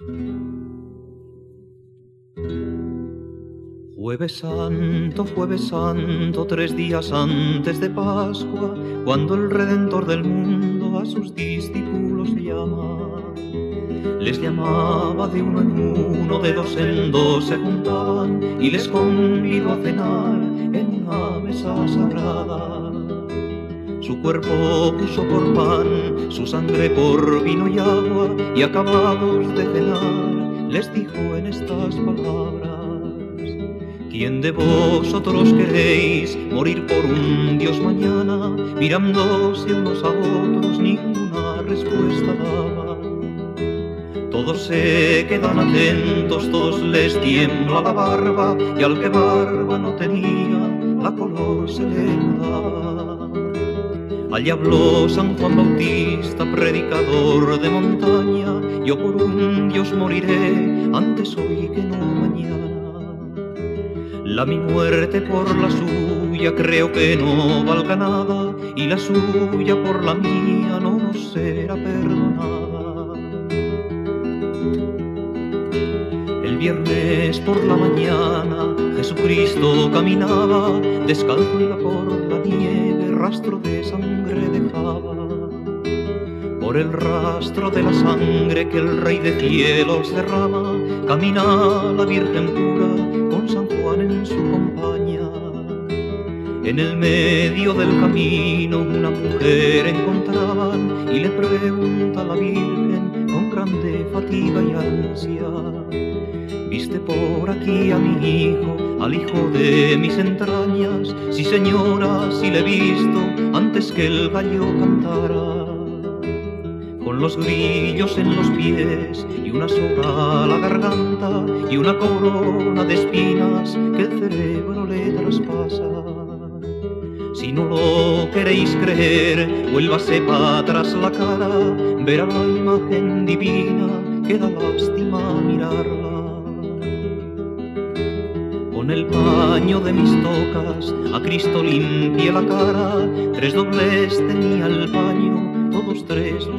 Jueves Santo, 3 días antes de Pascua, cuando el Redentor del mundo a sus discípulos llama. Les llamaba de uno en uno, de dos en dos se juntaban, y les convidó a cenar en una mesa sagrada. Su cuerpo puso por pan, su sangre por vino y agua, y acabados de cenar, les dijo en estas palabras: ¿quién de vosotros queréis morir por un Dios mañana? Mirándose unos a otros, ninguna respuesta daban. Todos se quedan atentos, todos les tiembla la barba, y al que barba no tenía, la color se le mudaba. Allí habló San Juan Bautista, predicador de montaña: yo por un Dios moriré, antes hoy que no mañana. La mi muerte por la suya creo que no valga nada, y la suya por la mía no nos será perdonada. El viernes por la mañana Jesucristo caminaba, descalzo iba por la nieve, rastro de sangre dejaba. Por el rastro de la sangre que el Rey de cielos derrama, camina la Virgen pura con San Juan en su compañía. En el medio del camino una mujer encontraban, y le pregunta a la Virgen con grande fatiga y ansia: ¿viste por aquí a mi hijo, al hijo de mis entrañas? Sí, señora, sí le he visto antes que el gallo cantara. Con los grillos en los pies y una soga a la garganta, y una corona de espinas que el cerebro le traspasa. Si no lo queréis creer, vuélvase para atrás la cara, verá la imagen divina que da lástima mirarla. Con el paño de mis tocas a Cristo limpié la cara, 3 dobles tenía el paño, todos 3